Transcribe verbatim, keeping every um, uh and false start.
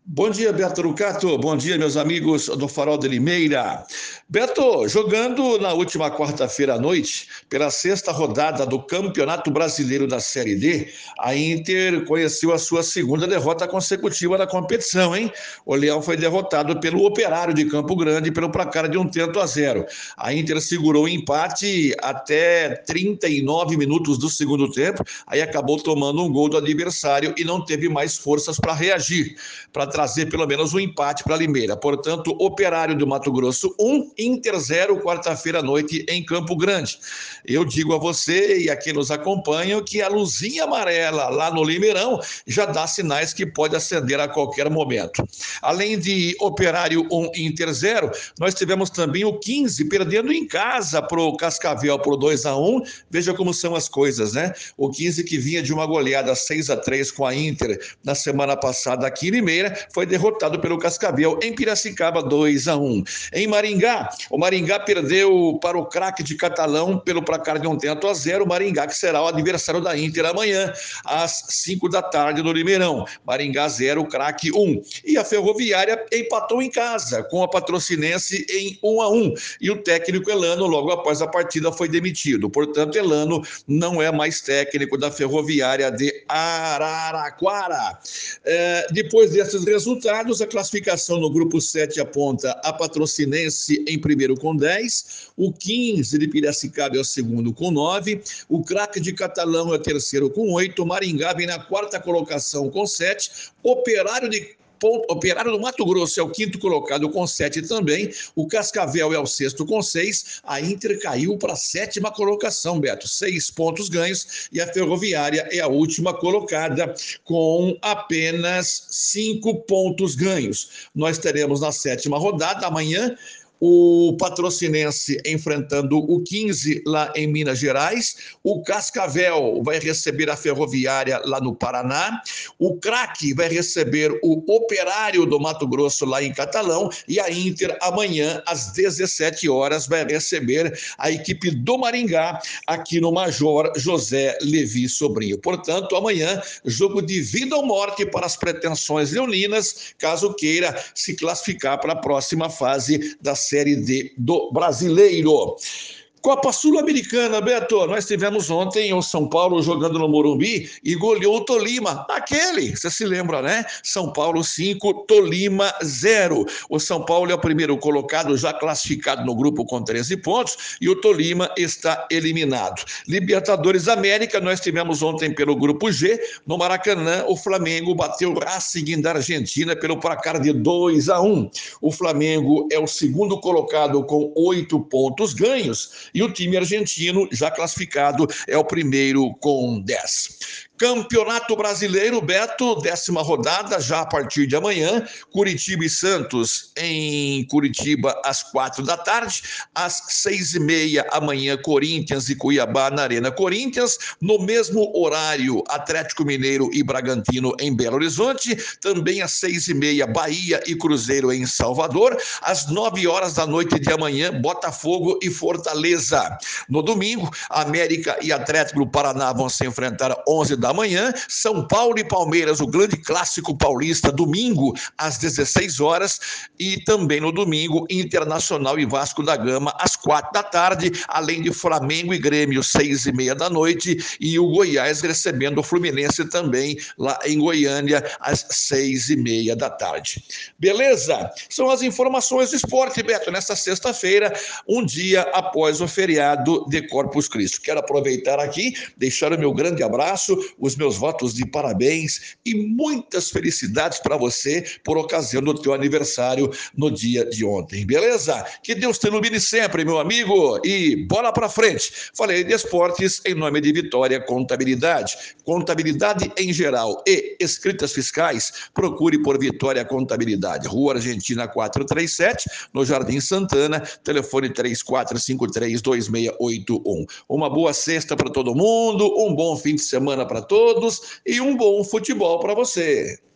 Bom dia, Beto Rucato. Bom dia, meus amigos do Farol de Limeira. Beto, jogando na última quarta-feira à noite, pela sexta rodada do Campeonato Brasileiro da Série D, a Inter conheceu a sua segunda derrota consecutiva na competição, hein? O Leão foi derrotado pelo Operário de Campo Grande pelo placar de um tento a zero. A Inter segurou o empate até trinta e nove minutos do segundo tempo, aí acabou tomando um gol do adversário e não teve mais forças para reagir, para trazer pelo menos um empate para Limeira. Portanto, Operário do Mato Grosso um, Inter zero, quarta-feira à noite em Campo Grande. Eu digo a você e a quem nos acompanha que a luzinha amarela lá no Limeirão já dá sinais que pode acender a qualquer momento. Além de Operário um, Inter zero, nós tivemos também o quinze perdendo em casa para o Cascavel por dois a um. Veja como são as coisas, né? O quinze, que vinha de uma goleada seis a três com a Inter na semana passada aqui em Limeira, foi derrotado pelo Cascavel em Piracicaba dois a um. Em Maringá, o Maringá perdeu para o Craque de Catalão pelo placar de um tento a zero. Maringá, que será o adversário da Inter amanhã às cinco da tarde no Limeirão. Maringá zero, Craque um. E a Ferroviária empatou em casa com a Patrocinense em um a um. E o técnico Elano, logo após a partida, foi demitido. Portanto, Elano não é mais técnico da Ferroviária de Araraquara. É, depois desses resultados, a classificação no grupo sete aponta a Patrocinense em primeiro com dez, o quinze de Piracicaba é o segundo com nove, o Craque de Catalão é o terceiro com oito, o Maringá vem na quarta colocação com sete, Operário de Operário do Mato Grosso é o quinto colocado com sete também, o Cascavel é o sexto com seis, a Inter caiu para a sétima colocação, Beto, seis pontos ganhos, e a Ferroviária é a última colocada com apenas cinco pontos ganhos. Nós teremos na sétima rodada, amanhã, o Patrocinense enfrentando o quinze lá em Minas Gerais, o Cascavel vai receber a Ferroviária lá no Paraná, o Craque vai receber o Operário do Mato Grosso lá em Catalão, e a Inter amanhã às dezessete horas vai receber a equipe do Maringá aqui no Major José Levi Sobrinho. Portanto, amanhã, jogo de vida ou morte para as pretensões leoninas, caso queira se classificar para a próxima fase da Série D do Brasileiro. Copa Sul-Americana, Beto, nós tivemos ontem o São Paulo jogando no Morumbi e goleou o Tolima, aquele, você se lembra, né? São Paulo cinco, Tolima zero. O São Paulo é o primeiro colocado, já classificado no grupo com treze pontos, e o Tolima está eliminado. Libertadores América, nós tivemos ontem pelo grupo G, no Maracanã, o Flamengo bateu o Racing da Argentina pelo placar de dois a um. O Flamengo é o segundo colocado com oito pontos ganhos, e o time argentino, já classificado, é o primeiro com dez. Campeonato Brasileiro, Beto, décima rodada, já a partir de amanhã, Curitiba e Santos em Curitiba às quatro da tarde, às seis e meia amanhã, Corinthians e Cuiabá na Arena Corinthians, no mesmo horário, Atlético Mineiro e Bragantino em Belo Horizonte, também às seis e meia, Bahia e Cruzeiro em Salvador, às nove horas da noite de amanhã, Botafogo e Fortaleza. No domingo, América e Atlético do Paraná vão se enfrentar às onze da manhã, São Paulo e Palmeiras, o grande clássico paulista, domingo às dezesseis horas, e também no domingo, Internacional e Vasco da Gama às quatro da tarde, além de Flamengo e Grêmio, seis e meia da noite, e o Goiás recebendo o Fluminense também lá em Goiânia às seis e meia da tarde. Beleza? São as informações do esporte, Beto, nesta sexta-feira, um dia após o feriado de Corpus Christi. Quero aproveitar aqui, deixar o meu grande abraço, os meus votos de parabéns e muitas felicidades para você por ocasião do teu aniversário no dia de ontem, beleza? Que Deus te ilumine sempre, meu amigo, e bola para frente. Falei de esportes em nome de Vitória Contabilidade. Contabilidade em geral e escritas fiscais, procure por Vitória Contabilidade. Rua Argentina quatrocentos e trinta e sete, no Jardim Santana, telefone três quatro cinco três, dois seis oito um. Uma boa sexta para todo mundo, um bom fim de semana para todos e um bom futebol para você.